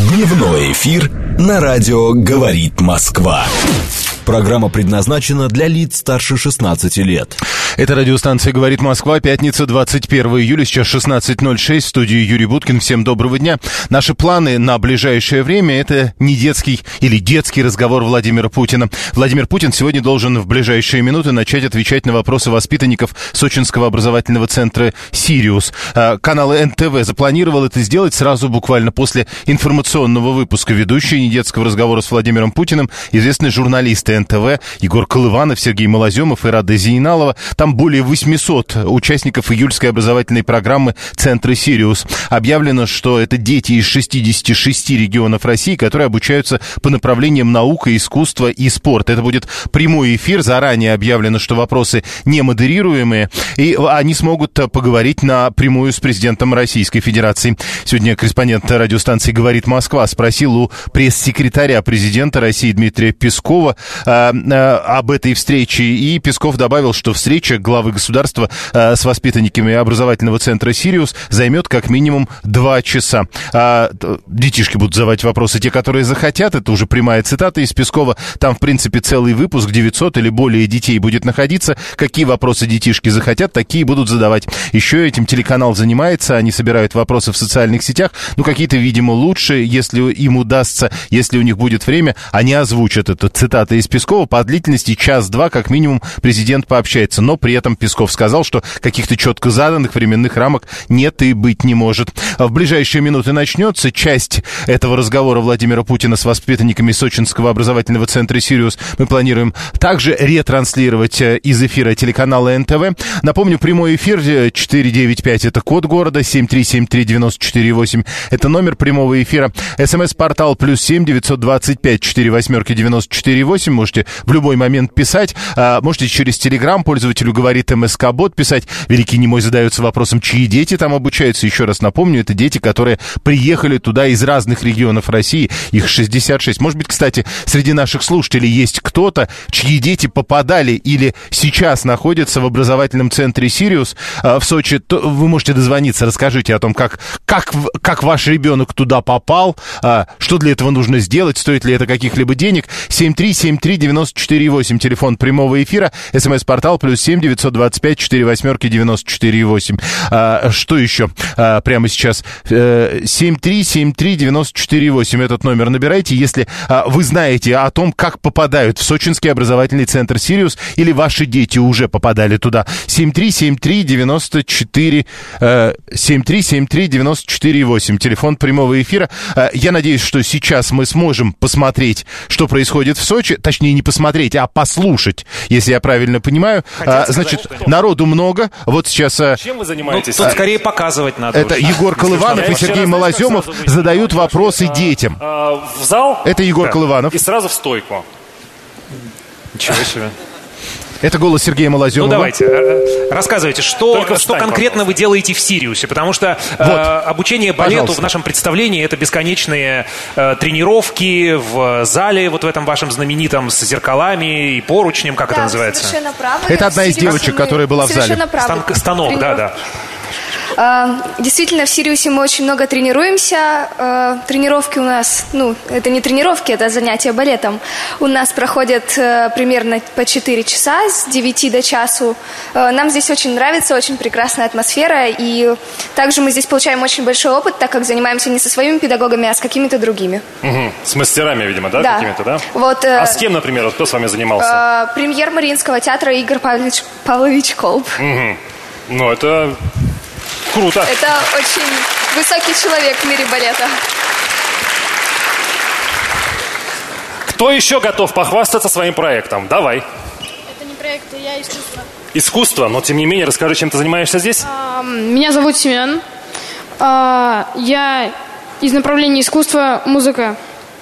Дневной эфир на радио «Говорит Москва». Программа предназначена для лиц старше 16 лет. Это радиостанция «Говорит Москва», пятница, 21 июля, сейчас 16:06, в студии Юрий Буткин. Всем доброго дня. Наши планы на ближайшее время — это не детский или детский разговор Владимира Путина. Владимир Путин сегодня должен в ближайшие минуты начать отвечать на вопросы воспитанников Сочинского образовательного центра «Сириус». Канал НТВ запланировал это сделать сразу буквально после информационного выпуска. Ведущие недетского разговора с Владимиром Путиным, известные журналисты НТВ Егор Колыванов, Сергей Малоземов и Рада Зейналова. Там более 800 участников июльской образовательной программы Центра «Сириус». Объявлено, что это дети из 66 регионов России, которые обучаются по направлениям наука, искусство и спорт. Это будет прямой эфир. Заранее объявлено, что вопросы не модерируемые, и они смогут поговорить напрямую с президентом Российской Федерации. Сегодня корреспондент радиостанции «Говорит Москва» спросил у пресс-секретаря президента России Дмитрия Пескова об этой встрече, и Песков добавил, что встреча главы государства с воспитанниками образовательного центра «Сириус» займет как минимум 2 часа. Детишки будут задавать вопросы, те, которые захотят. Это уже прямая цитата из Пескова. Там, в принципе, целый выпуск, 900 или более детей будет находиться. Какие вопросы детишки захотят, такие будут задавать. Еще этим телеканал занимается, они собирают вопросы в социальных сетях. Ну, какие-то, видимо, лучше, если им удастся, если у них будет время, они озвучат это. Цитата из Пескова: по длительности 1-2 как минимум президент пообщается, но при этом Песков сказал, что каких-то четко заданных временных рамок нет и быть не может. В ближайшие минуты начнется часть этого разговора Владимира Путина с воспитанниками Сочинского образовательного центра «Сириус». Мы планируем также ретранслировать из эфира телеканала НТВ. Напомню, прямой эфир 495 — это код города, 7373948 — это номер прямого эфира. СМС-портал +7 925 48 94 8. Можете в любой момент писать. Можете через Телеграм пользователю «Говорит МСК-бот» писать. Великий немой задается вопросом, чьи дети там обучаются. Еще раз напомню, это дети, которые приехали туда из разных регионов России. Их 66. Может быть, кстати, среди наших слушателей есть кто-то, чьи дети попадали или сейчас находятся в образовательном центре «Сириус» в Сочи. Вы можете дозвониться, расскажите о том, как ваш ребенок туда попал, что для этого нужно сделать, стоит ли это каких-либо денег. 7373948, телефон прямого эфира, СМС-портал +7 925 48 94 8. Что еще прямо сейчас? 7373948, этот номер набирайте, если вы знаете о том, как попадают в Сочинский образовательный центр «Сириус», или ваши дети уже попадали туда. 7373948, телефон прямого эфира. Я надеюсь, что сейчас мы сможем посмотреть, что происходит в Сочи. Точнее, не посмотреть, а послушать, если я правильно понимаю. Значит, народу много. Вот сейчас... Чем вы занимаетесь? Тут скорее показывать надо. Это Егор Колыванов и Сергей Малоземов задают вопросы детям. В зал? Это Егор Колыванов. И сразу в стойку. Ничего себе. Это голос Сергея Малоземова. Ну, давайте, рассказывайте, что конкретно вы делаете в «Сириусе», потому что обучение балету в нашем представлении — это бесконечные тренировки в зале, вот в этом вашем знаменитом, с зеркалами и поручнем, как это называется? Совершенно правы. Это одна из девочек, которая была в зале. Станок, да. Действительно, в «Сириусе» мы очень много тренируемся. Тренировки у нас, это не тренировки, это занятия балетом. У нас проходят примерно по 4 часа, с 9 до часу. Нам здесь очень нравится, очень прекрасная атмосфера. И также мы здесь получаем очень большой опыт, так как занимаемся не со своими педагогами, а с какими-то другими. Угу. С мастерами, видимо, да? Какими-то, да? Вот, а с кем, например, кто с вами занимался? Премьер Мариинского театра Игорь Павлович Колб. Угу. Ну, это... Круто. Это очень высокий человек в мире балета. Кто еще готов похвастаться своим проектом? Давай. Это не проект, я искусство. Искусство? Но, тем не менее, расскажи, чем ты занимаешься здесь? Меня зовут Семен. Я из направления искусства, музыка.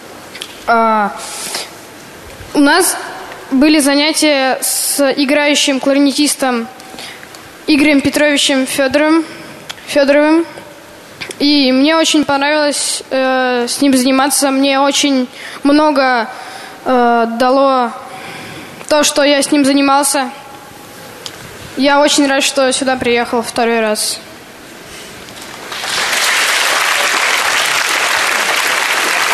У нас были занятия с играющим кларнетистом Игорем Петровичем Федоровым. И мне очень понравилось с ним заниматься. Мне очень много дало то, что я с ним занимался. Я очень рад, что сюда приехал второй раз.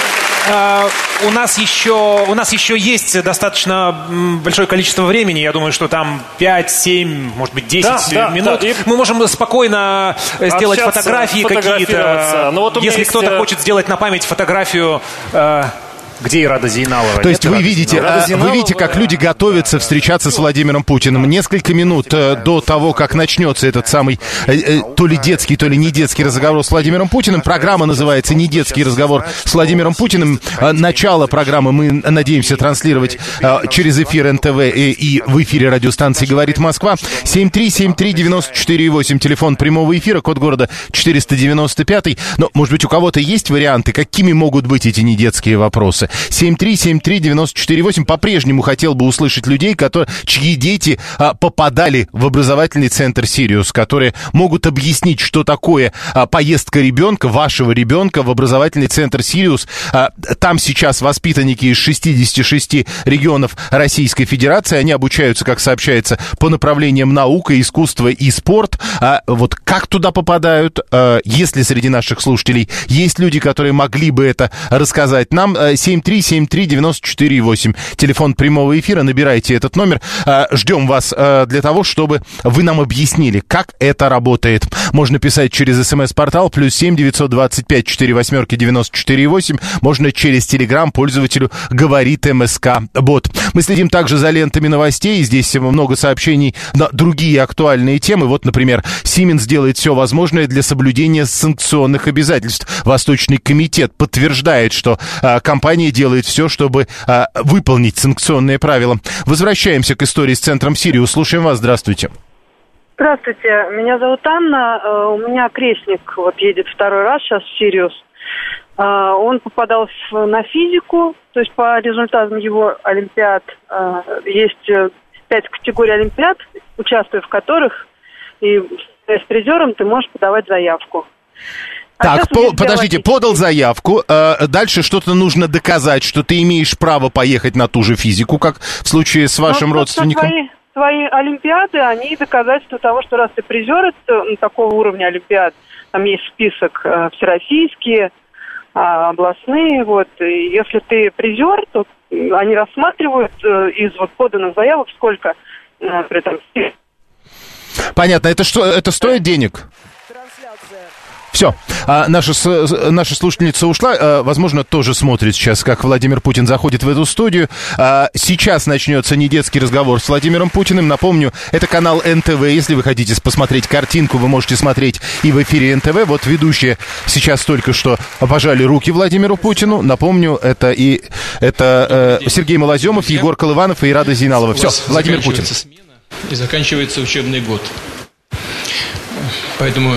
у нас еще есть достаточно большое количество времени. Я думаю, что там 5, 7, может быть, 10 минут. Да. Мы можем спокойно сделать фотографии какие-то. Если кто-то хочет сделать на память фотографию... Где Ирада Зейналова? То есть вы видите, как люди готовятся встречаться с Владимиром Путиным. Несколько минут до того, как начнется этот самый то ли детский, то ли не детский разговор с Владимиром Путиным. Программа называется «Не детский разговор с Владимиром Путиным». Начало программы мы надеемся транслировать через эфир НТВ и в эфире радиостанции «Говорит Москва». 7373948, телефон прямого эфира, код города 495. Но, может быть, у кого-то есть варианты, какими могут быть эти недетские вопросы? 7373948. По-прежнему хотел бы услышать людей, чьи дети попадали в образовательный центр «Сириус», которые могут объяснить, что такое поездка ребенка, вашего ребенка, в образовательный центр «Сириус». Там сейчас воспитанники из 66 регионов Российской Федерации. Они обучаются, как сообщается, по направлениям наука, искусство и спорт. Вот как туда попадают? Если среди наших слушателей есть люди, которые могли бы это рассказать нам, 7373948. Телефон прямого эфира. Набирайте этот номер. Ждем вас для того, чтобы вы нам объяснили, как это работает. Можно писать через СМС-портал +7 925 48 94 8. Можно через Телеграм пользователю «Говорит МСК Бот». Мы следим также за лентами новостей. Здесь много сообщений на другие актуальные темы. Вот, например, Siemens делает все возможное для соблюдения санкционных обязательств. Восточный комитет подтверждает, что компания делает все, чтобы выполнить санкционные правила. Возвращаемся к истории с центром «Сириус». Слушаем вас. Здравствуйте. Здравствуйте. Меня зовут Анна. У меня крестник едет второй раз сейчас в «Сириус». Он попадал на физику, то есть по результатам его олимпиад есть 5 категорий олимпиад, участвуя в которых и с призером ты можешь подавать заявку. Так, подождите, подал заявку, дальше что-то нужно доказать, что ты имеешь право поехать на ту же физику, как в случае с вашим родственником. Свои олимпиады, они доказательства того, что раз ты призер такого уровня олимпиад, там есть список всероссийские, областные, и если ты призер, то они рассматривают из поданных заявок, сколько при этом... Понятно, это стоит денег? Все, наша слушательница ушла, возможно, тоже смотрит сейчас, как Владимир Путин заходит в эту студию. Сейчас начнется недетский разговор с Владимиром Путиным. Напомню, это канал НТВ. Если вы хотите посмотреть картинку, вы можете смотреть и в эфире НТВ. Вот ведущие сейчас только что пожали руки Владимиру Путину. Напомню, это Сергей Малоземов, Егор Колыванов и Ирада Зейналова. Все, Владимир Путин. И заканчивается учебный год. Поэтому...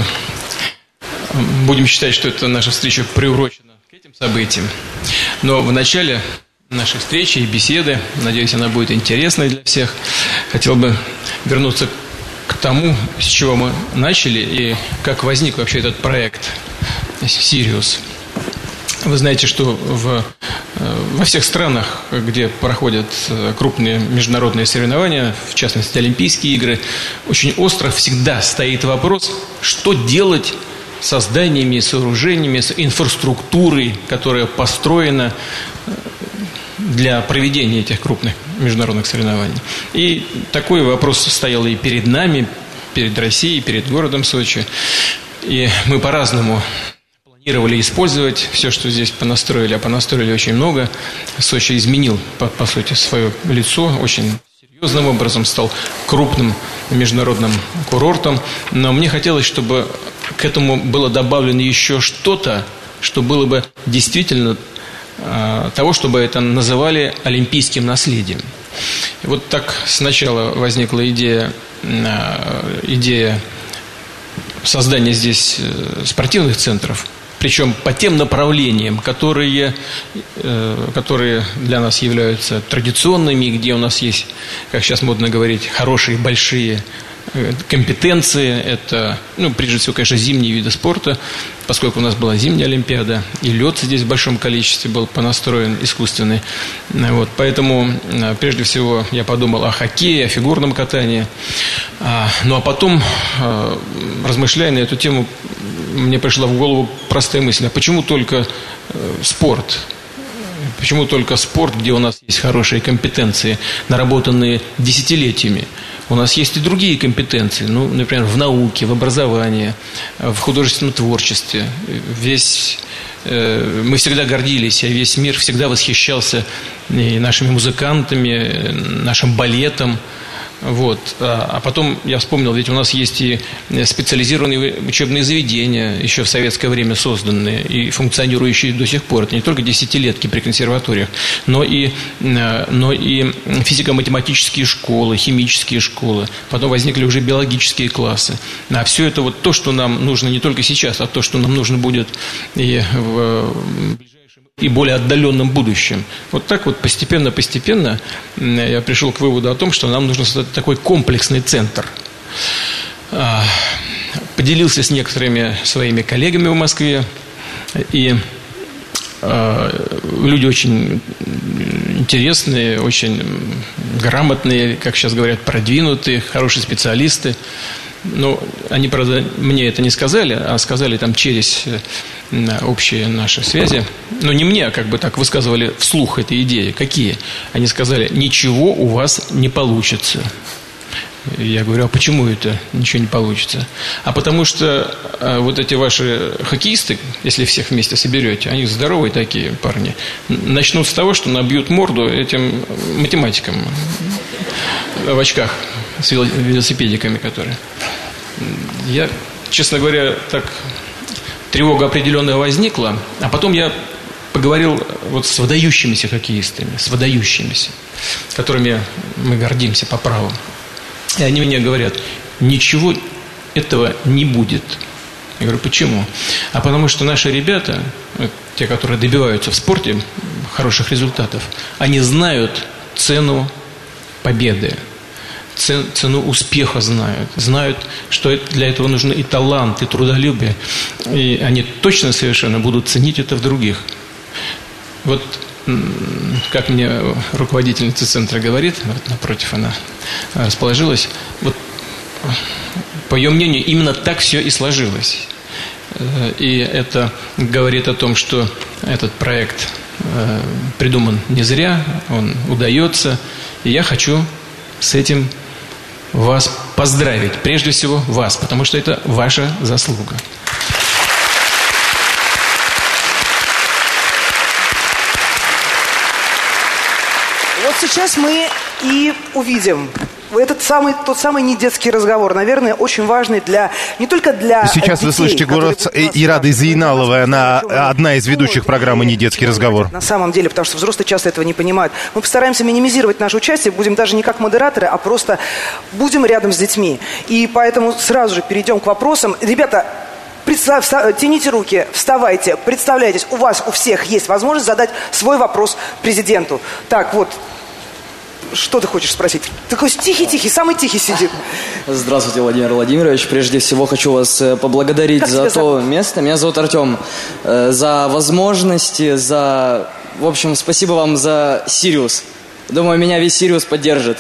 будем считать, что это наша встреча приурочена к этим событиям. Но в начале нашей встречи и беседы, надеюсь, она будет интересной для всех, хотел бы вернуться к тому, с чего мы начали и как возник вообще этот проект «Сириус». Вы знаете, что во всех странах, где проходят крупные международные соревнования, в частности, Олимпийские игры, очень остро всегда стоит вопрос, что делать со зданиями, сооружениями, с инфраструктурой, которая построена для проведения этих крупных международных соревнований. И такой вопрос стоял и перед нами, перед Россией, перед городом Сочи. И мы по-разному планировали использовать все, что здесь понастроили, а понастроили очень много. Сочи изменил, по сути, свое лицо очень серьезным образом, стал крупным международным курортом. Но мне хотелось, чтобы к этому было добавлено еще что-то, что было бы действительно того, чтобы это называли олимпийским наследием. И вот так сначала возникла идея создания здесь спортивных центров, причем по тем направлениям, которые для нас являются традиционными, где у нас есть, как сейчас модно говорить, хорошие, большие компетенции. Это, прежде всего, конечно, зимние виды спорта, поскольку у нас была зимняя Олимпиада, и лед здесь в большом количестве был понастроен искусственный. Поэтому, прежде всего, я подумал о хоккее, о фигурном катании. А потом, размышляя на эту тему, мне пришла в голову простая мысль: а почему только спорт? Почему только спорт, где у нас есть хорошие компетенции, наработанные десятилетиями? У нас есть и другие компетенции, ну, например, в науке, в образовании, в художественном творчестве. Мы всегда гордились, а весь мир всегда восхищался и нашими музыкантами, нашим балетом. Вот. А потом я вспомнил, ведь у нас есть и специализированные учебные заведения, еще в советское время созданные и функционирующие до сих пор. Это не только десятилетки при консерваториях, но и физико-математические школы, химические школы. Потом возникли уже биологические классы. А все это вот то, что нам нужно не только сейчас, а то, что нам нужно будет и в и более отдаленном будущем. Вот так вот постепенно я пришел к выводу о том, что нам нужно создать такой комплексный центр. Поделился с некоторыми своими коллегами в Москве, и люди очень интересные, очень грамотные, как сейчас говорят, продвинутые, хорошие специалисты. Но они, правда, мне это не сказали, а сказали там через общие наши связи. Но не мне, а как бы так высказывали вслух этой идеи. Какие? Они сказали: ничего у вас не получится. Я говорю: а почему это ничего не получится? А потому что вот эти ваши хоккеисты, если всех вместе соберете, они здоровые такие парни, начнут с того, что набьют морду этим математикам в очках с велосипедиками, которые... Я, честно говоря, так тревога определенная возникла, а потом я поговорил вот с выдающимися хоккеистами, которыми мы гордимся по праву. И они мне говорят: ничего этого не будет. Я говорю: почему? А потому что наши ребята, те, которые добиваются в спорте хороших результатов, они знают цену победы, цену успеха знают, что для этого нужны и талант, и трудолюбие. И они точно совершенно будут ценить это в других. Вот как мне руководительница центра говорит, вот напротив она расположилась, вот по ее мнению именно так все и сложилось. И это говорит о том, что этот проект придуман не зря, он удается, и я хочу с этим вас поздравить, прежде всего вас, потому что это ваша заслуга. Вот сейчас мы и увидим тот самый недетский разговор, наверное, очень важный не только для сейчас детей, вы слышите голос Ирады Зейналовой, она одна из ведущих программы «Недетский разговор». На самом деле, потому что взрослые часто этого не понимают. Мы постараемся минимизировать наше участие, будем даже не как модераторы, а просто будем рядом с детьми. И поэтому сразу же перейдем к вопросам. Ребята, тяните руки, вставайте, представляйтесь, у вас у всех есть возможность задать свой вопрос президенту. Так, вот. Что ты хочешь спросить? Такой тихий, самый тихий сидит. Здравствуйте, Владимир Владимирович. Прежде всего хочу вас поблагодарить за то место. Меня зовут Артем. За возможности, в общем, спасибо вам за Сириус. Думаю, меня весь Сириус поддержит.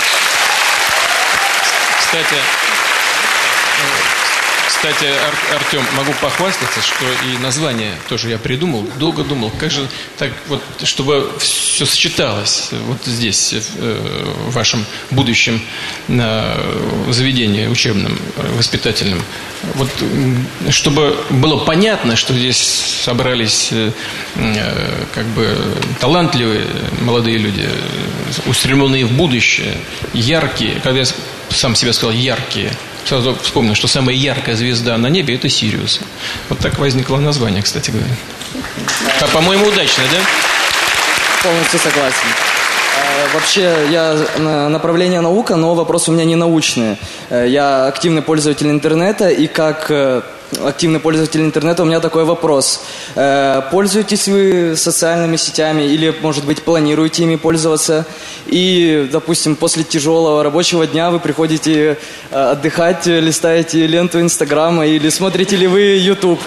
Кстати, Артем, могу похвастаться, что и название тоже я придумал, долго думал, как же так вот, чтобы все сочеталось вот здесь, в вашем будущем заведении учебном, воспитательном. Вот, чтобы было понятно, что здесь собрались как бы талантливые молодые люди, устремленные в будущее, яркие, когда я сам себе сказал яркие, сразу вспомнил, что самая яркая звезда на небе – это Сириус. Вот так возникло название, кстати говоря. По-моему, удачно, да? Полностью согласен. Вообще, я направление наука, но вопросы у меня не научные. Я активный пользователь интернета, и как активный пользователь интернета у меня такой вопрос. Пользуетесь вы социальными сетями или, может быть, планируете ими пользоваться? И, допустим, после тяжелого рабочего дня вы приходите отдыхать, листаете ленту Инстаграма или смотрите ли вы YouTube?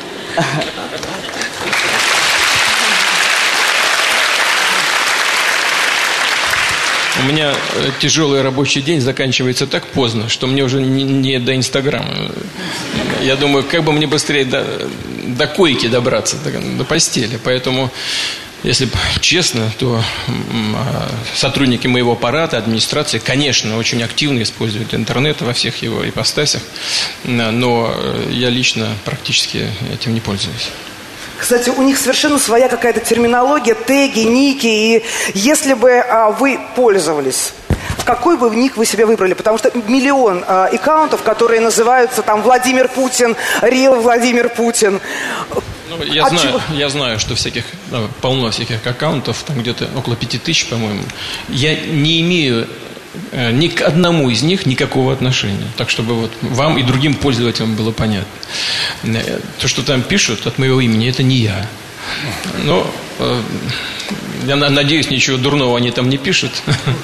У меня тяжелый рабочий день заканчивается так поздно, что мне уже не до Инстаграма. Я думаю, как бы мне быстрее до койки добраться, до постели. Поэтому Если честно, то сотрудники моего аппарата, администрации, конечно, очень активно используют интернет во всех его ипостасях, но я лично практически этим не пользуюсь. Кстати, у них совершенно своя какая-то терминология, теги, ники. И если бы вы пользовались, какой бы ник вы себе выбрали? Потому что миллион аккаунтов, которые называются там Владимир Путин, Real Владимир Путин. Ну, я знаю, что полно всяких аккаунтов, там где-то около 5000, по-моему. Я не имею ни к одному из них никакого отношения. Так, чтобы вот вам и другим пользователям было понятно. То, что там пишут от моего имени, это не я. Но я надеюсь, ничего дурного они там не пишут.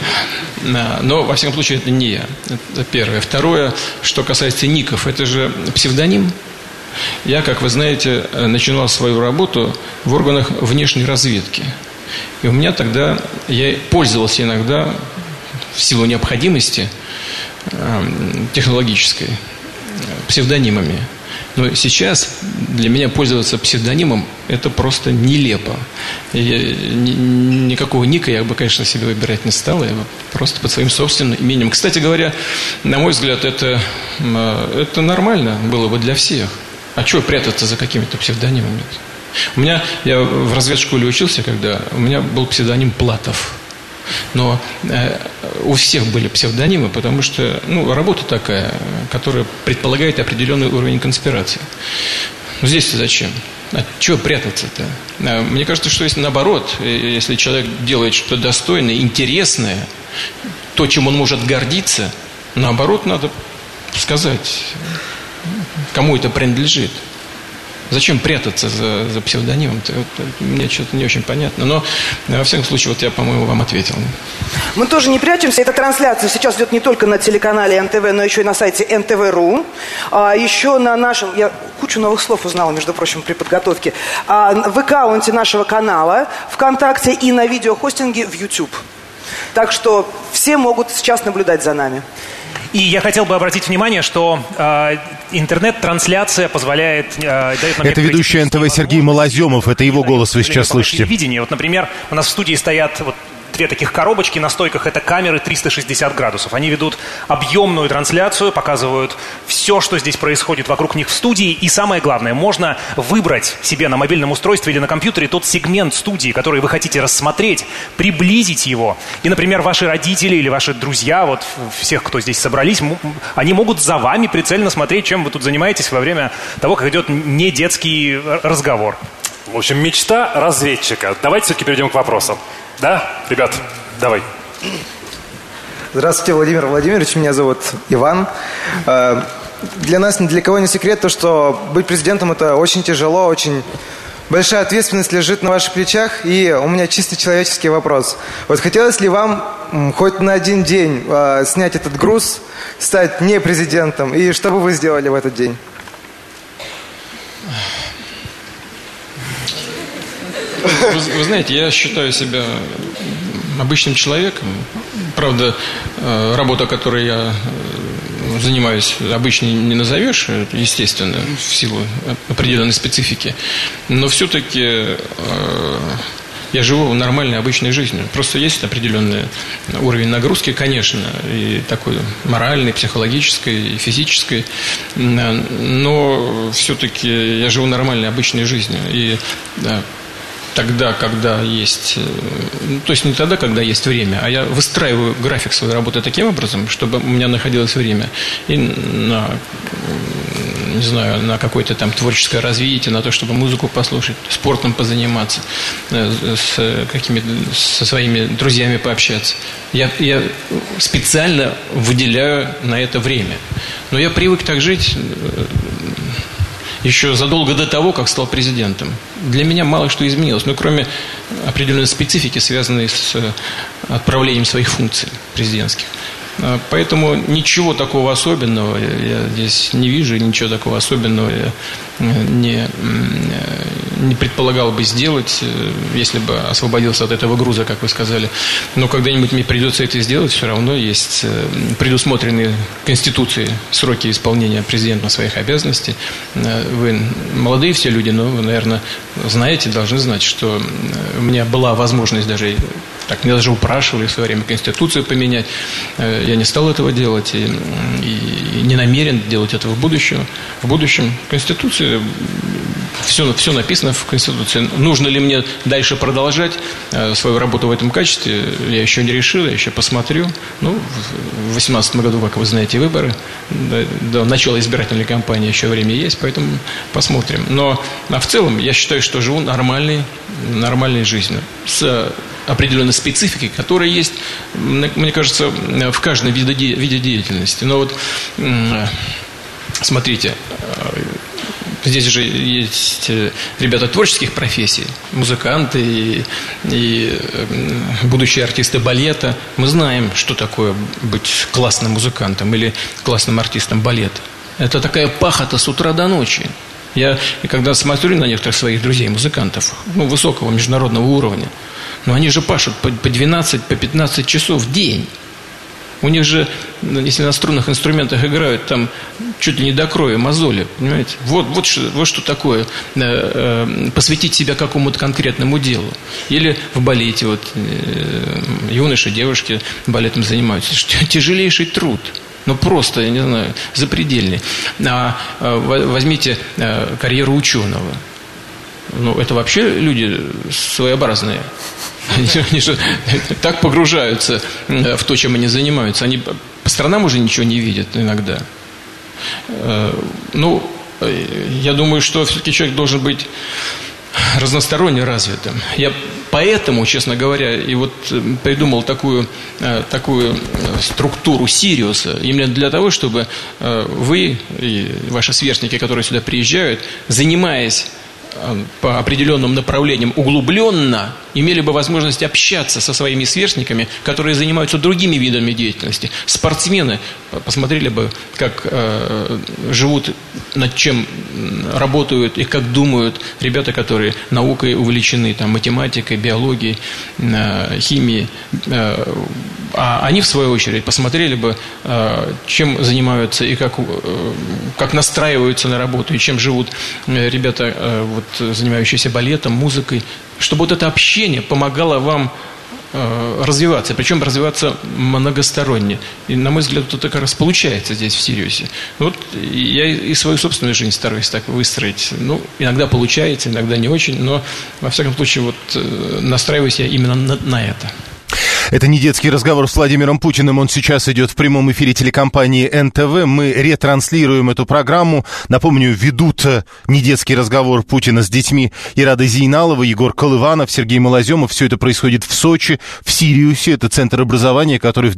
Но, во всяком случае, это не я. Это первое. Второе, что касается ников, это же псевдоним. Я, как вы знаете, начинал свою работу в органах внешней разведки. И у меня тогда, я пользовался иногда, в силу необходимости технологической, псевдонимами. Но сейчас для меня пользоваться псевдонимом – это просто нелепо. Никакого ника я бы, конечно, себе выбирать не стал. Я бы просто под своим собственным именем. Кстати говоря, на мой взгляд, это нормально было бы для всех. А чего прятаться за какими-то псевдонимами? Я в разведшколе учился, когда у меня был псевдоним Платов. Но у всех были псевдонимы, потому что работа такая, которая предполагает определенный уровень конспирации. Но здесь-то зачем? А чего прятаться-то? Мне кажется, что если наоборот, если человек делает что-то достойное, интересное, то, чем он может гордиться, наоборот, надо сказать, кому это принадлежит. Зачем прятаться за псевдонимом-то? Мне что-то не очень понятно. Но, во всяком случае, я, по-моему, вам ответил. Мы тоже не прячемся. Эта трансляция сейчас идет не только на телеканале НТВ, но еще и на сайте НТВ.ру. Еще на нашем... Я кучу новых слов узнала, между прочим, при подготовке. В аккаунте нашего канала ВКонтакте и на видеохостинге в YouTube. Так что все могут сейчас наблюдать за нами. И я хотел бы обратить внимание, что интернет-трансляция позволяет... дает нам это ведущий НТВ Сергей Малоземов, это его голос вы сейчас слышите. Телевидение. Вот, например, у нас в студии стоят две таких коробочки на стойках, это камеры 360 градусов. Они ведут объемную трансляцию, показывают все, что здесь происходит вокруг них в студии. И самое главное, можно выбрать себе на мобильном устройстве или на компьютере тот сегмент студии, который вы хотите рассмотреть, приблизить его. И, например, ваши родители или ваши друзья, всех, кто здесь собрались, они могут за вами прицельно смотреть, чем вы тут занимаетесь во время того, как идет не детский разговор. В общем, мечта разведчика. Давайте все-таки перейдем к вопросам. Да, ребят, давай. Здравствуйте, Владимир Владимирович, меня зовут Иван. Для нас, ни для кого не секрет, то, что быть президентом – это очень тяжело, очень большая ответственность лежит на ваших плечах. И у меня чисто человеческий вопрос. Хотелось ли вам хоть на один день снять этот груз, стать не президентом? И что бы вы сделали в этот день? Вы знаете, я считаю себя обычным человеком. Правда, работа, которой я занимаюсь, обычной не назовешь, естественно, в силу определенной специфики. Но все-таки я живу нормальной, обычной жизнью. Просто есть определенный уровень нагрузки, конечно, и такой моральной, психологической, и физической. Но все-таки я живу нормальной, обычной жизнью. И тогда, когда есть... То есть не тогда, когда есть время, а я выстраиваю график своей работы таким образом, чтобы у меня находилось время и на какое-то там творческое развитие, на то, чтобы музыку послушать, спортом позаниматься, со своими друзьями пообщаться. Я специально выделяю на это время. Но я привык так жить... еще задолго до того, как стал президентом. Для меня мало что изменилось, кроме определенной специфики, связанной с отправлением своих функций президентских. Поэтому ничего такого особенного я здесь не вижу, ничего такого особенного я не предполагал бы сделать, если бы освободился от этого груза, как вы сказали. Но когда-нибудь мне придется это сделать, все равно есть предусмотренные Конституцией сроки исполнения президентом своих обязанностей. Вы молодые все люди, но вы, наверное, знаете, должны знать, что у меня была возможность даже... Так, меня даже упрашивали в свое время Конституцию поменять. Я не стал этого делать и не намерен делать этого в будущем. В будущем Конституция, все написано в Конституции. Нужно ли мне дальше продолжать свою работу в этом качестве, я еще не решил, я еще посмотрю. Ну, в 2018 году, как вы знаете, выборы. До начала избирательной кампании еще время есть, поэтому посмотрим. Но в целом я считаю, что живу нормальной жизнью. С определенной специфики, которая есть, мне кажется, в каждом виде деятельности. Но вот, смотрите, здесь же есть ребята творческих профессий, музыканты и будущие артисты балета. Мы знаем, что такое быть классным музыкантом или классным артистом балета. Это такая пахота с утра до ночи. Я когда смотрю на некоторых своих друзей-музыкантов, высокого международного уровня, но они же пашут по 12, по 15 часов в день. У них же, если на струнных инструментах играют, там чуть ли не до крови, мозоли, понимаете? Вот что такое посвятить себя какому-то конкретному делу. Или в балете, юноши, девушки балетом занимаются. Это тяжелейший труд. Просто, я не знаю, запредельный. Возьмите карьеру ученого. Это вообще люди своеобразные. Они же так погружаются в то, чем они занимаются. Они по сторонам уже ничего не видят иногда. Я думаю, что все-таки человек должен быть разносторонне развитым. Я поэтому, честно говоря, и придумал такую структуру Сириуса, именно для того, чтобы вы и ваши сверстники, которые сюда приезжают, занимаясь по определенным направлениям углубленно, имели бы возможность общаться со своими сверстниками, которые занимаются другими видами деятельности. Спортсмены посмотрели бы, как живут, над чем работают и как думают ребята, которые наукой увлечены, математикой, биологией, химией. А они, в свою очередь, посмотрели бы, чем занимаются и как настраиваются на работу, и чем живут ребята, занимающиеся балетом, музыкой, чтобы это общение помогало вам развиваться, причем развиваться многосторонне. И, на мой взгляд, это как раз получается здесь, в Сириусе. Я и свою собственную жизнь стараюсь так выстроить. Иногда получается, иногда не очень, но, во всяком случае, настраиваюсь я именно на это. Это не детский разговор с Владимиром Путиным. Он сейчас идет в прямом эфире телекомпании НТВ. Мы ретранслируем эту программу. Напомню, ведут не детский разговор Путина с детьми Ирада Зейналова, Егор Колыванов, Сергей Малоземов. Все это происходит в Сочи, в Сириусе. Это центр образования, который в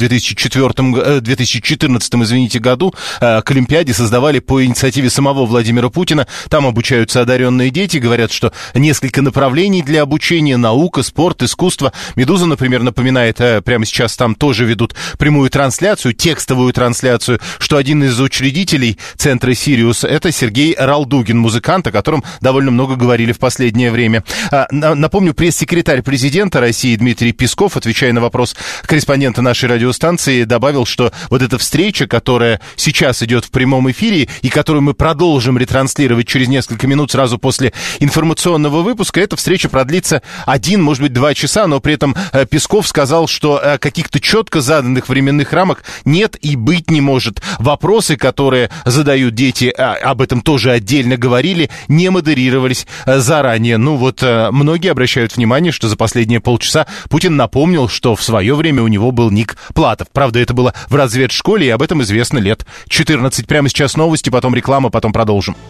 2014 году к Олимпиаде создавали по инициативе самого Владимира Путина. Там обучаются одаренные дети. Говорят, что несколько направлений для обучения: наука, спорт, искусство. «Медуза», например, напоминает, прямо сейчас там тоже ведут прямую трансляцию, текстовую трансляцию, что один из учредителей центра «Сириус» — это Сергей Ралдугин, музыкант, о котором довольно много говорили в последнее время. Напомню, пресс-секретарь президента России Дмитрий Песков, отвечая на вопрос корреспондента нашей радиостанции, добавил, что эта встреча, которая сейчас идет в прямом эфире и которую мы продолжим ретранслировать через несколько минут сразу после информационного выпуска, эта встреча продлится 1, может быть, 2 часа, но при этом Песков сказал, что каких-то четко заданных временных рамок нет и быть не может. Вопросы, которые задают дети, об этом тоже отдельно говорили, не модерировались заранее. Многие обращают внимание, что за последние полчаса Путин напомнил, что в свое время у него был ник Платов. Правда, это было в разведшколе, и об этом известно лет 14. Прямо сейчас новости, потом реклама, потом продолжим.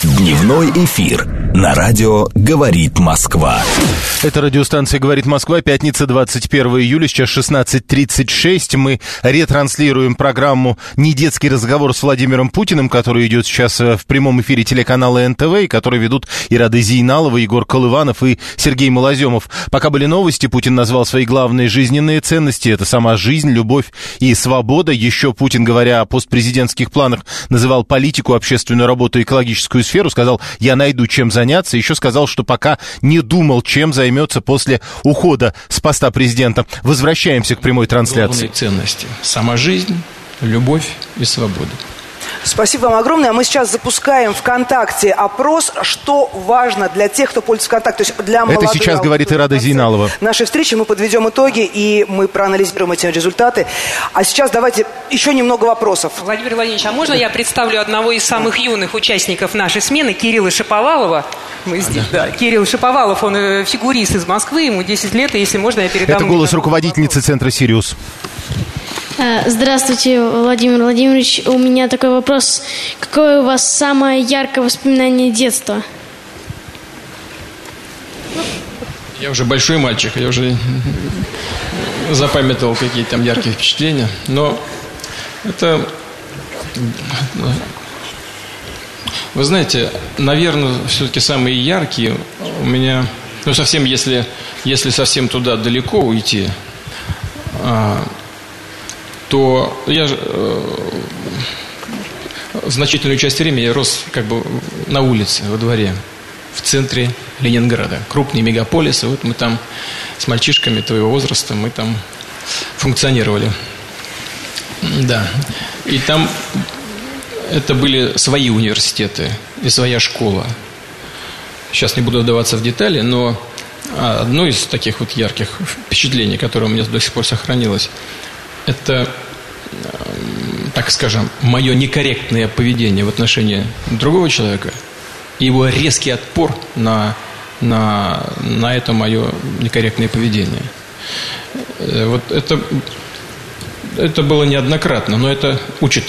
Дневной эфир на радио «Говорит Москва». Это радиостанция «Говорит Москва», пятница, 21 июля, сейчас 16:36. Мы ретранслируем программу «Недетский разговор» с Владимиром Путиным, который идет сейчас в прямом эфире телеканала НТВ, и который ведут Ирада Зейналова, Егор Колыванов и Сергей Малоземов. Пока были новости, Путин назвал свои главные жизненные ценности. Это сама жизнь, любовь и свобода. Еще Путин, говоря о постпрезидентских планах, называл политику, общественную работу и экологическую сферу. Сказал: я найду чем заняться. Еще сказал, что пока не думал, чем займется после ухода с поста президента. Возвращаемся к прямой трансляции. Главные ценности. Сама жизнь, любовь и свобода. Спасибо вам огромное. Мы сейчас запускаем ВКонтакте опрос, что важно для тех, кто пользуется ВКонтакте. То есть для молодых. Это сейчас говорит Ирада Зейналова. Нашей встречи мы подведем итоги, и мы проанализируем эти результаты. А сейчас давайте еще немного вопросов. Владимир Владимирович, а можно я представлю одного из самых юных участников нашей смены, Кирилла Шаповалова? Мы здесь, да. Кирилл Шаповалов, он фигурист из Москвы, ему 10 лет, и если можно, я передам... Это голос руководительницы центра «Сириус». Здравствуйте, Владимир Владимирович. У меня такой вопрос. Какое у вас самое яркое воспоминание детства? Я уже большой мальчик, я уже запамятовал какие-то там яркие впечатления. Но это... Вы знаете, наверное, все-таки самые яркие у меня... Ну, совсем, если совсем туда далеко уйти... то я значительную часть времени я рос как бы на улице, во дворе, в центре Ленинграда. Крупные мегаполисы, вот мы там с мальчишками твоего возраста, мы там функционировали. Да. И там это были свои университеты и своя школа. Сейчас не буду вдаваться в детали, но одно из таких вот ярких впечатлений, которое у меня до сих пор сохранилось, это, так скажем, мое некорректное поведение в отношении другого человека и его резкий отпор на это мое некорректное поведение. Вот это было неоднократно, но это учит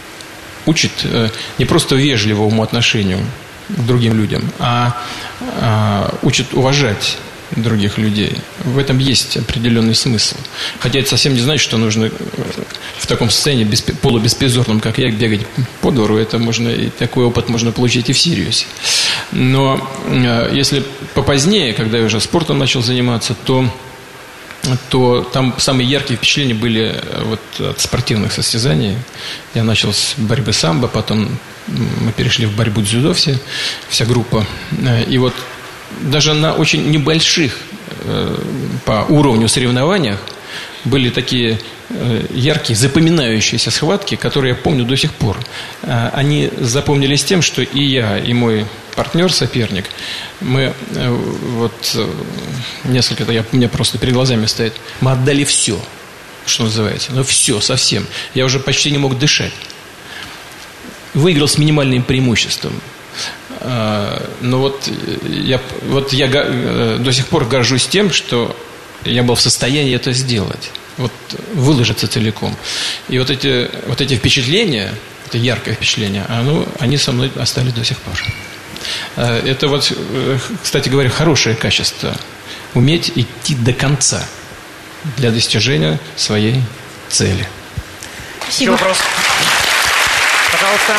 не просто вежливому отношению к другим людям, а учит уважать других людей. В этом есть определенный смысл. Хотя это совсем не значит, что нужно в таком состоянии полубеспризорном, как я, бегать по двору. Это можно, и такой опыт можно получить и в Сириусе. Но если попозднее, когда я уже спортом начал заниматься, то там самые яркие впечатления были вот от спортивных состязаний. Я начал с борьбы самбо, потом мы перешли в борьбу дзюдо, вся группа. И вот даже на очень небольших по уровню соревнованиях были такие яркие, запоминающиеся схватки, которые я помню до сих пор. Они запомнились тем, что и я, и мой партнер, соперник, мы вот несколько, у меня просто перед глазами стоит, мы отдали все, что называется, но все, совсем. Я уже почти не мог дышать. Выиграл с минимальным преимуществом. Но вот я до сих пор горжусь тем, что я был в состоянии это сделать, вот выложиться целиком. И вот эти впечатления, это яркое впечатление, они со мной остались до сих пор. Это вот, кстати говоря, хорошее качество — уметь идти до конца для достижения своей цели. Спасибо. Еще вопрос. Пожалуйста.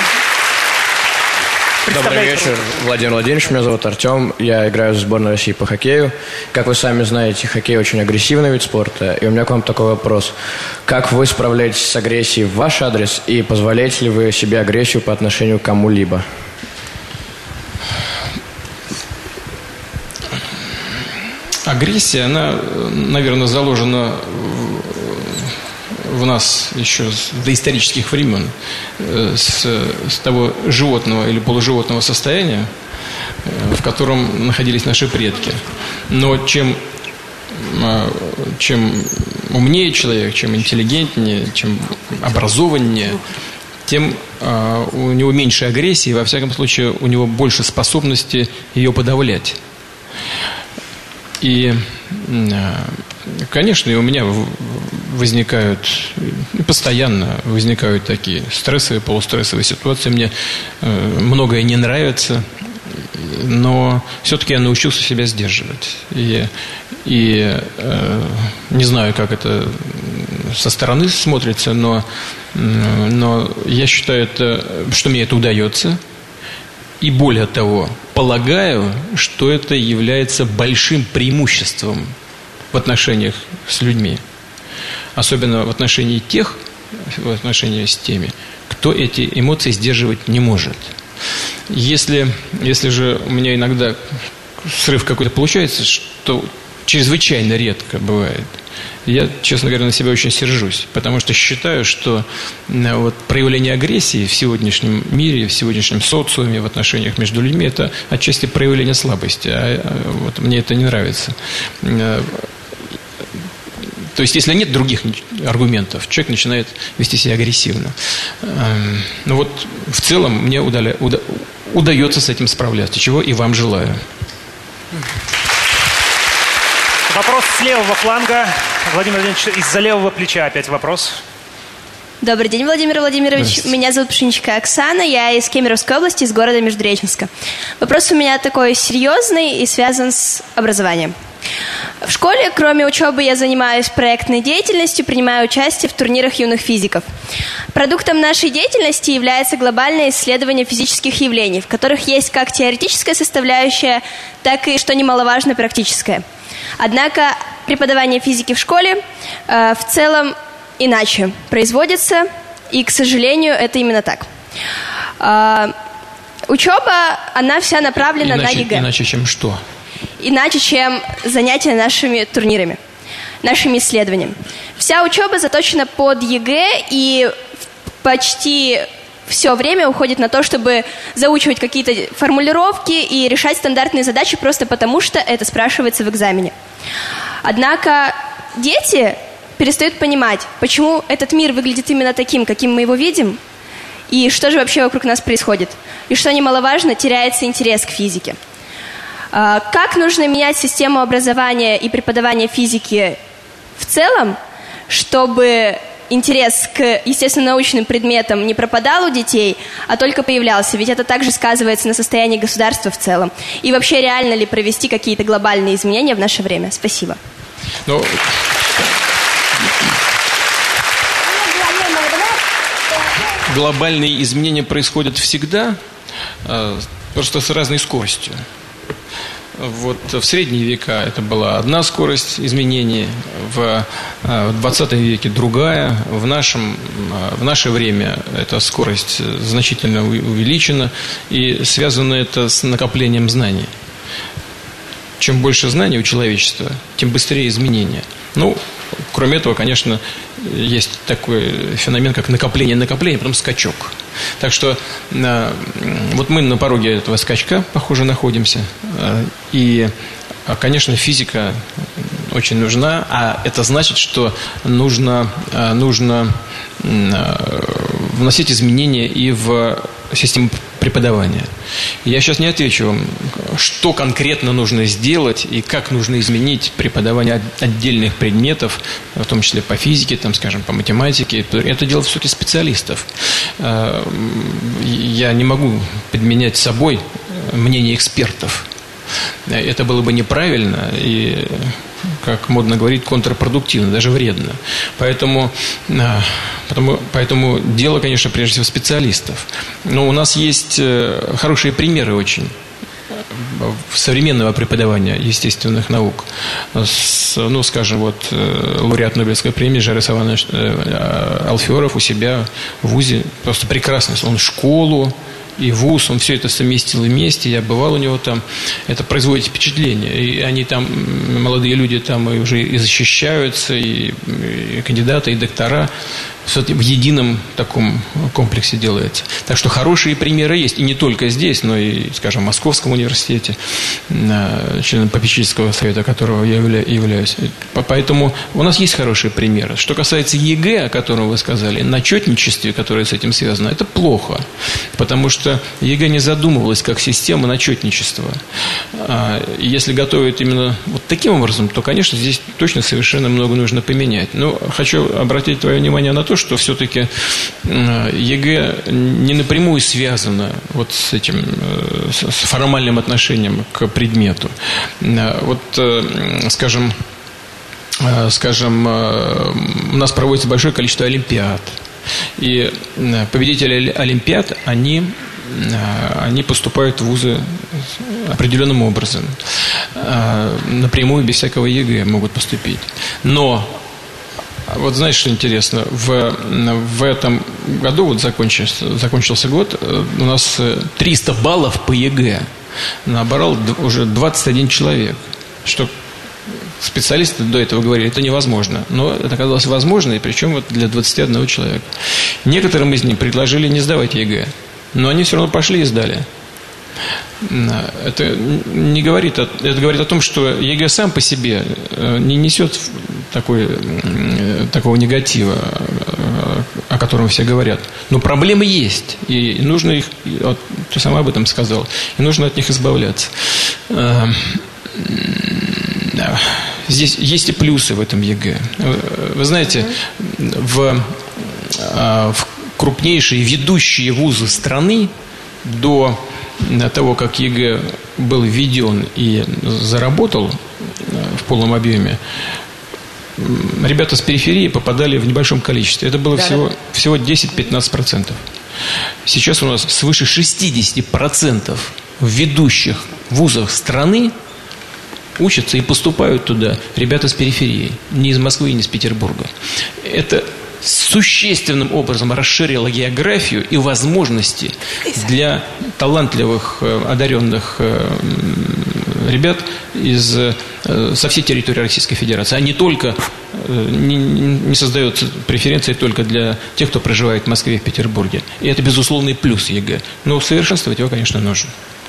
Добрый вечер, Владимир Владимирович, меня зовут Артем, я играю за сборную России по хоккею. Как вы сами знаете, хоккей очень агрессивный вид спорта, и у меня к вам такой вопрос. Как вы справляетесь с агрессией в ваш адрес, и позволяете ли вы себе агрессию по отношению к кому-либо? Агрессия, она, наверное, заложена в нас еще с доисторических времен, с того животного или полуживотного состояния, в котором находились наши предки. Но чем умнее человек, чем интеллигентнее, чем образованнее, тем у него меньше агрессии, во всяком случае, у него больше способности ее подавлять. И, конечно, и у меня постоянно возникают такие стрессовые, полустрессовые ситуации. Мне многое не нравится, но все-таки я научился себя сдерживать. И не знаю, как это со стороны смотрится, но я считаю, что мне это удается. И более того, полагаю, что это является большим преимуществом в отношениях с людьми. Особенно в отношении с теми, кто эти эмоции сдерживать не может. Если же у меня иногда срыв какой-то получается, что чрезвычайно редко бывает, я, честно говоря, на себя очень сержусь, потому что считаю, что вот проявление агрессии в сегодняшнем мире, в сегодняшнем социуме, в отношениях между людьми, это отчасти проявление слабости, вот мне это не нравится. То есть, если нет других аргументов, человек начинает вести себя агрессивно. Но вот в целом мне удается с этим справляться, чего и вам желаю. Вопрос с левого фланга. Владимир Владимирович, из-за левого плеча опять вопрос. Добрый день, Владимир Владимирович. Меня зовут Пшеничка Оксана. Я из Кемеровской области, из города Междуреченска. Вопрос у меня такой серьезный и связан с образованием. В школе, кроме учебы, я занимаюсь проектной деятельностью, принимаю участие в турнирах юных физиков. Продуктом нашей деятельности является глобальное исследование физических явлений, в которых есть как теоретическая составляющая, так и, что немаловажно, практическая. Однако преподавание физики в школе в целом иначе производится, и, к сожалению, это именно так. Учеба, она вся направлена на ЕГЭ. Иначе, чем что? Иначе, чем занятия нашими турнирами, нашими исследованиями. Вся учеба заточена под ЕГЭ, и почти все время уходит на то, чтобы заучивать какие-то формулировки и решать стандартные задачи просто потому, что это спрашивается в экзамене. Однако дети перестают понимать, почему этот мир выглядит именно таким, каким мы его видим, и что же вообще вокруг нас происходит. И что немаловажно, теряется интерес к физике. Как нужно менять систему образования и преподавания физики в целом, чтобы интерес к естественно-научным предметам не пропадал у детей, а только появлялся? Ведь это также сказывается на состоянии государства в целом. И вообще, реально ли провести какие-то глобальные изменения в наше время? Спасибо. Глобальные изменения происходят всегда, просто с разной скоростью. Вот в средние века это была одна скорость изменений, в 20 веке другая, в наше время эта скорость значительно увеличена, и связано это с накоплением знаний. Чем больше знаний у человечества, тем быстрее изменения. Кроме этого, конечно, есть такой феномен, как накопление, потом скачок. Так что вот мы на пороге этого скачка, похоже, находимся. И, конечно, физика очень нужна, а это значит, что нужно вносить изменения и в систему преподавания. Я сейчас не отвечу вам, что конкретно нужно сделать и как нужно изменить преподавание отдельных предметов, в том числе по физике, по математике. Это дело все-таки специалистов. Я не могу подменять собой мнение экспертов. Это было бы неправильно и, как модно говорить, контрпродуктивно, даже вредно. Поэтому дело, конечно, прежде всего специалистов. Но у нас есть хорошие примеры очень современного преподавания естественных наук. Лауреат Нобелевской премии Жарес Иванович Алферов у себя в ВУЗе просто прекрасно. Он школу и вуз, он все это совместил вместе. Я бывал у него там. Это производит впечатление. И они там, молодые люди там уже и защищаются, и кандидаты, и доктора. в едином таком комплексе делается. Так что хорошие примеры есть. И не только здесь, но и, скажем, в Московском университете, членом попечительского совета, которого я являюсь. Поэтому у нас есть хорошие примеры. Что касается ЕГЭ, о котором вы сказали, начетничестве, которое с этим связано, это плохо. Потому что ЕГЭ не задумывалась как система начетничества. Если готовят именно вот таким образом, то, конечно, здесь точно совершенно много нужно поменять. Но хочу обратить твое внимание на то, что все-таки ЕГЭ не напрямую связано вот с этим, с формальным отношением к предмету. Вот, скажем, у нас проводится большое количество олимпиад. И победители олимпиад, они поступают в вузы определенным образом. Напрямую, без всякого ЕГЭ могут поступить. Но вот знаешь, что интересно? В этом году, вот закончился год, у нас 300 баллов по ЕГЭ набрал уже 21 человек. Что специалисты до этого говорили, это невозможно. Но это оказалось возможно, и причем вот для 21 человека. Некоторым из них предложили не сдавать ЕГЭ, но они все равно пошли и сдали. Это говорит о том, что ЕГЭ сам по себе не несет такого негатива, о котором все говорят. Но проблемы есть, и нужно их, вот, ты сама об этом сказал, и нужно от них избавляться. Здесь есть и плюсы в этом ЕГЭ. Вы знаете, в крупнейшие ведущие вузы страны до того, как ЕГЭ был введен и заработал в полном объеме, ребята с периферии попадали в небольшом количестве. Это было всего 10-15%. Сейчас у нас свыше 60% в ведущих вузах страны учатся и поступают туда ребята с периферии, не из Москвы и не из Петербурга. Это существенным образом расширило географию и возможности для талантливых, одаренных ребят со всей территории Российской Федерации. А не только, не создается преференции только для тех, кто проживает в Москве и в Петербурге. И это безусловный плюс ЕГЭ. Но усовершенствовать его, конечно, нужно.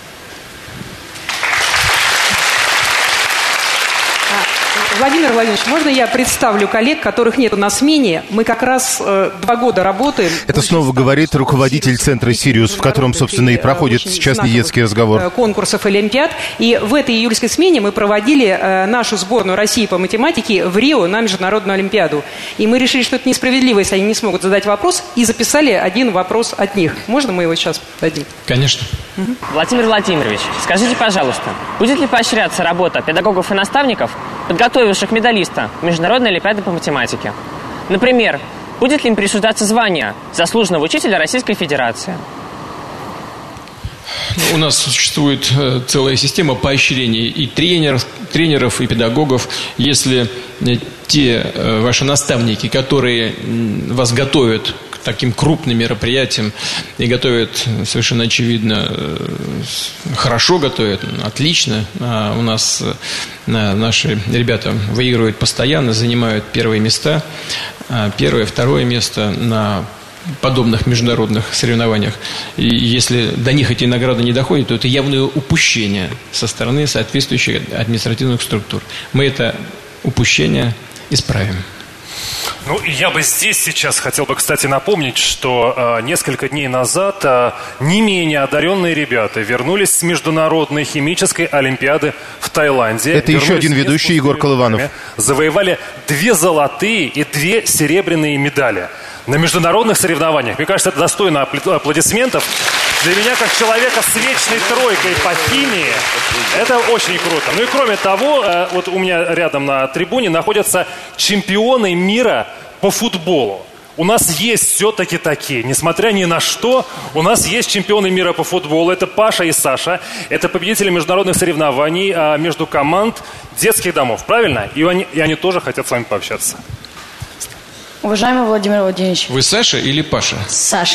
Владимир Владимирович, можно я представлю коллег, которых нет на смене? Мы как раз 2 года работаем. Это снова говорит руководитель центра «Сириус», в котором, собственно, и проходит сейчас недетский разговор. Конкурсов Олимпиад. И в этой июльской смене мы проводили нашу сборную России по математике в Рио на Международную Олимпиаду. И мы решили, что это несправедливо, если они не смогут задать вопрос, и записали один вопрос от них. Можно мы его сейчас дадим? Конечно. Владимир Владимирович, скажите, пожалуйста, будет ли поощряться работа педагогов и наставников, подготовивших медалиста Международной Олимпиады по математике? Например, будет ли им присуждаться звание заслуженного учителя Российской Федерации? У нас существует целая система поощрений и тренеров, и педагогов. Если те ваши наставники, которые вас готовят к таким крупным мероприятиям и готовят совершенно очевидно, хорошо готовят, отлично. У нас наши ребята выигрывают постоянно, занимают первые места, первое, второе место на подобных международных соревнованиях. И если до них эти награды не доходят, то это явное упущение со стороны соответствующих административных структур. Мы это упущение исправим. Ну, я бы здесь сейчас хотел бы, кстати, напомнить, что несколько дней назад не менее одаренные ребята вернулись с Международной химической олимпиады в Таиланде. Это еще один ведущий, Егор Колыванов. Завоевали 2 золотые и 2 серебряные медали на международных соревнованиях. Мне кажется, это достойно аплодисментов. Для меня, как человека с вечной тройкой по химии, это очень круто. Ну и кроме того, вот у меня рядом на трибуне находятся чемпионы мира по футболу. У нас есть все-таки такие, несмотря ни на что, у нас есть чемпионы мира по футболу. Это Паша и Саша. Это победители международных соревнований между команд детских домов. Правильно? И они тоже хотят с вами пообщаться. Уважаемый Владимир Владимирович. Вы Саша или Паша? Саша.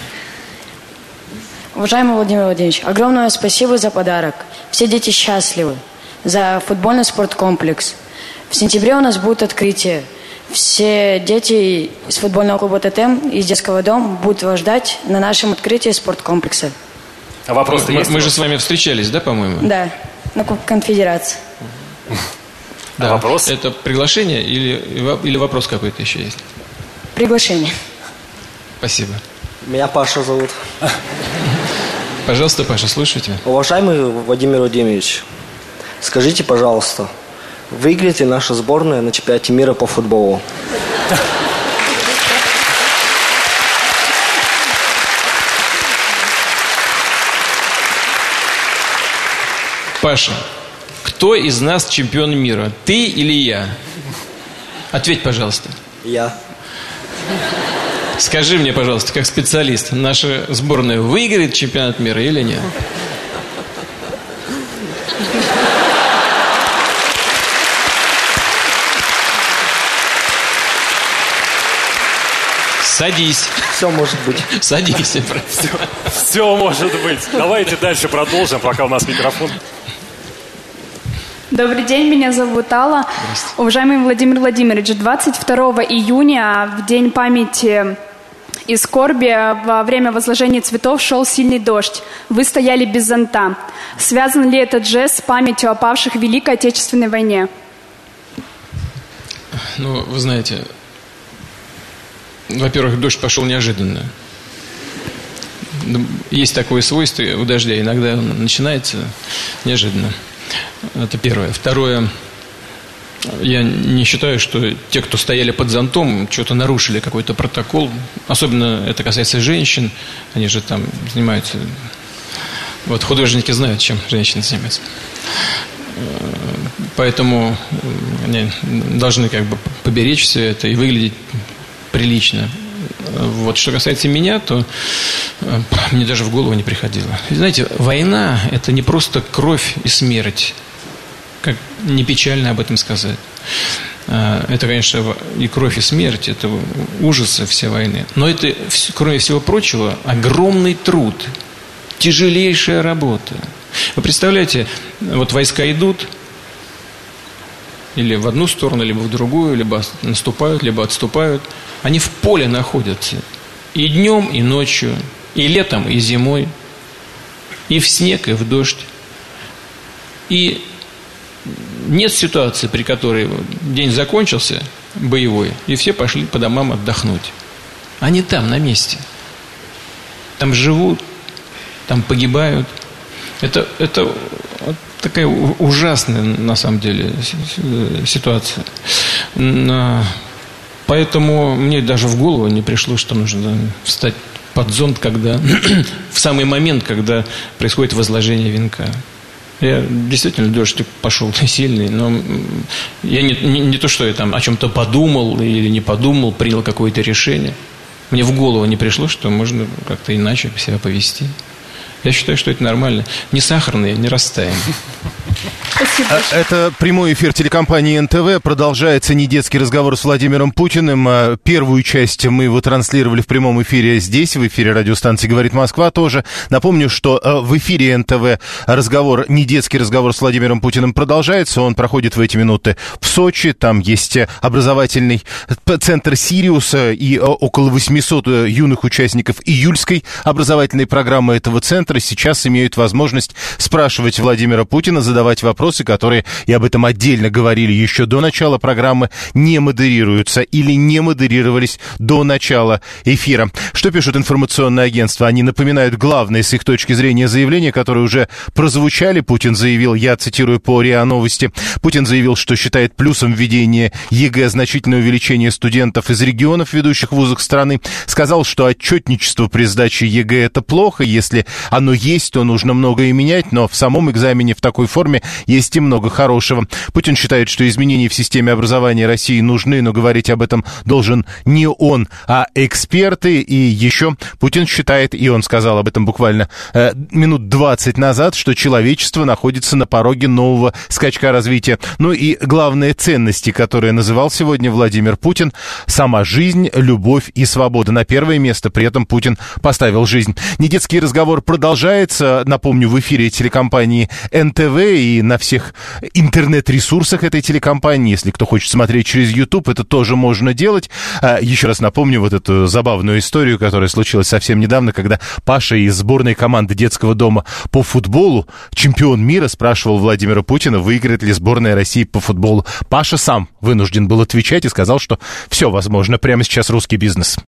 Уважаемый Владимир Владимирович, огромное спасибо за подарок. Все дети счастливы. За футбольный спорткомплекс. В сентябре у нас будет открытие. все дети из футбольного клуба «Тотем» из детского дома будут вас ждать на нашем открытии спорткомплекса. А вопрос-то есть? Мы же с вами встречались, да, по-моему? Да, на конфедерации. Да. Вопрос? Это приглашение или вопрос какой-то еще есть? Приглашение. Спасибо. Меня Паша зовут. Пожалуйста, Паша, слушайте. Уважаемый Владимир Владимирович, скажите, пожалуйста, выиграет ли наша сборная на чемпионате мира по футболу? Паша, кто из нас чемпион мира? Ты или я? Ответь, пожалуйста. Я. Скажи мне, пожалуйста, как специалист, наша сборная выиграет чемпионат мира или нет? Садись. Все может быть. Садись. Все может быть. Давайте дальше продолжим, пока у нас микрофон. Добрый день, меня зовут Алла. Уважаемый Владимир Владимирович, 22 июня, в день памяти и скорби, во время возложения цветов шел сильный дождь. Вы стояли без зонта. Связан ли этот жест с памятью о павших в Великой Отечественной войне? Ну, вы знаете, во-первых, дождь пошел неожиданно. Есть такое свойство у дождя. Иногда он начинается неожиданно. Это первое. Второе. Я не считаю, что те, кто стояли под зонтом, что-то нарушили какой-то протокол. Особенно это касается женщин. Они же там занимаются... Вот художники знают, чем женщины занимаются. Поэтому они должны как бы поберечь все это и выглядеть прилично. Вот что касается меня, то мне даже в голову не приходило. Знаете, война – это не просто кровь и смерть. Как не печально об этом сказать. Это, конечно, и кровь, и смерть, это ужасы все войны. Но это, кроме всего прочего, огромный труд, тяжелейшая работа. Вы представляете, вот войска идут или в одну сторону, либо в другую, либо наступают, либо отступают. Они в поле находятся и днем, и ночью, и летом, и зимой, и в снег, и в дождь. И нет ситуации, при которой день закончился, боевой, и все пошли по домам отдохнуть. Они там, на месте. Там живут, там погибают. Это вот такая ужасная, на самом деле, ситуация. Поэтому мне даже в голову не пришло, что нужно встать под зонт, когда в самый момент, когда происходит возложение венка. Я действительно, дождь пошел сильный, но я не то, что я там о чем-то подумал или не подумал, принял какое-то решение. Мне в голову не пришло, что можно как-то иначе себя повести. Я считаю, что это нормально. Не сахарные, не растаем. Это прямой эфир телекомпании НТВ. Продолжается недетский разговор с Владимиром Путиным. Первую часть мы его транслировали в прямом эфире здесь, в эфире радиостанции «Говорит Москва» тоже. Напомню, что в эфире НТВ разговор, недетский разговор с Владимиром Путиным продолжается. Он проходит в эти минуты в Сочи. Там есть образовательный центр «Сириус» и около 800 юных участников июльской образовательной программы этого центра сейчас имеют возможность спрашивать Владимира Путина, задавать вопросы, которые, и об этом отдельно говорили еще до начала программы, не модерируются или не модерировались до начала эфира. Что пишут информационные агентства? Они напоминают главные с их точки зрения заявления, которые уже прозвучали. Путин заявил, я цитирую по РИА Новости, Путин заявил, что считает плюсом введения ЕГЭ значительное увеличение студентов из регионов, ведущих вузах страны. Сказал, что отчетничество при сдаче ЕГЭ это плохо, если оно есть, то нужно многое менять, но в самом экзамене в такой форме есть и много хорошего. Путин считает, что изменения в системе образования России нужны, но говорить об этом должен не он, а эксперты. И еще Путин считает, и он сказал об этом буквально минут 20 назад, что человечество находится на пороге нового скачка развития. Ну и главные ценности, которые называл сегодня Владимир Путин: сама жизнь, любовь и свобода. На первое место при этом Путин поставил жизнь. Недетский разговор продолжается. Напомню, в эфире телекомпании НТВ, и и на всех интернет-ресурсах этой телекомпании. Если кто хочет смотреть через YouTube, это тоже можно делать. Еще раз напомню вот эту забавную историю, которая случилась совсем недавно, когда Паша из сборной команды детского дома по футболу, чемпион мира, спрашивал Владимира Путина, выиграет ли сборная России по футболу. Паша сам вынужден был отвечать и сказал, что все возможно. Прямо сейчас русский бизнес.